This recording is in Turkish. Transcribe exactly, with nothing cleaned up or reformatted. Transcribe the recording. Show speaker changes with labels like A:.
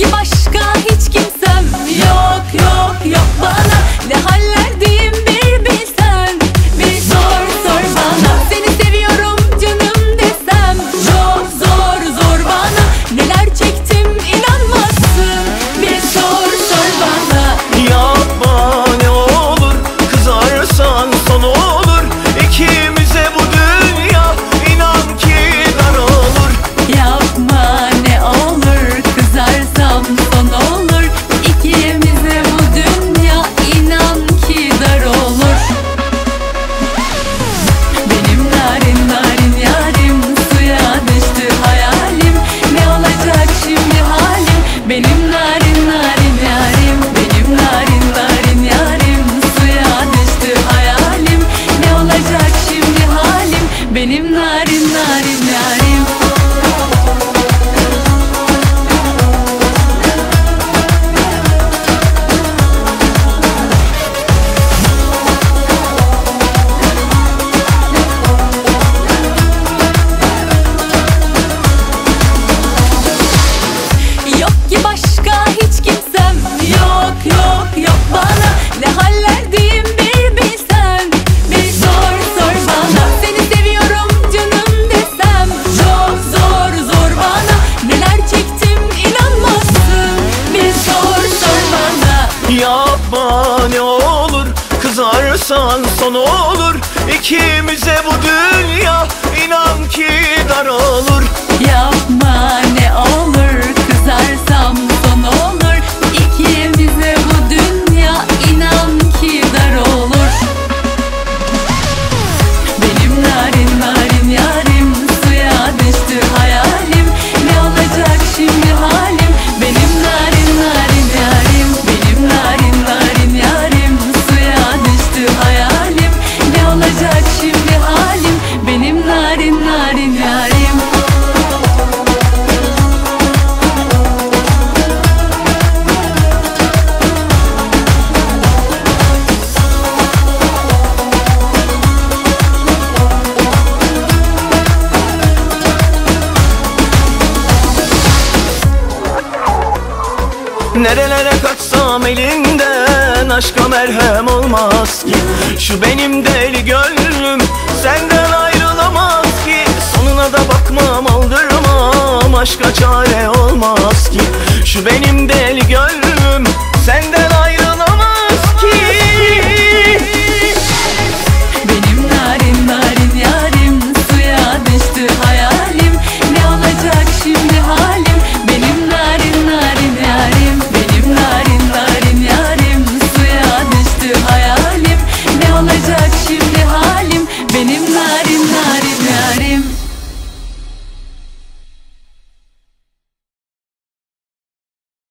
A: ki başka hiç kimsem. Yok yok yok bana ne hallerdeyim bir bilsen. Bir sor sor bana seni seviyorum canım desem. Çok zor zor bana neler çektim inanmazsın. Bir sor sor bana.
B: Yapma ne olur, kızarsan son olur. İkimize bu dünya inan ki dar olur.
A: Yapma ne olur kızarsam son olur. İkimize bu dünya inan ki dar olur. Benim narin narin yarim suya düştü hayalim. Ne olacak şimdi halim? Benim narin narin yarim. Benim narin narin yarim suya düştü hayalim. Ne olacak şimdi halim? Benim narin narin yarim. Yok ki başka hiç kimsem. Yok yok yok bana ne hallerdeyim bir bilsen. Bir sor sor bana seni seviyorum canım desem. Çok zor zor bana neler çektim inanmazsın. Bir sor sor bana.
B: Yapma ne olur, kızarsan son olur. İkimize bu dünya inan ki dar olur.
A: Yapma ne olur kızarsam son olur. İkimize bu dünya inan ki dar olur. Benim narin narin yarim suya düştü hayalim. Ne olacak şimdi halim? Benim narin narin yarim. Benim narin narin yarim suya düştü hayalim. Ne olacak şimdi halim? Benim narin narin yarim.
B: Nerelere kaçsam elinden aşka merhem olmaz ki. Şu benim deli gönlüm senden ayrılamaz ki. Sonuna da bakmam aldırmam, aşka çare olmaz ki. Şu benim deli gönlüm senden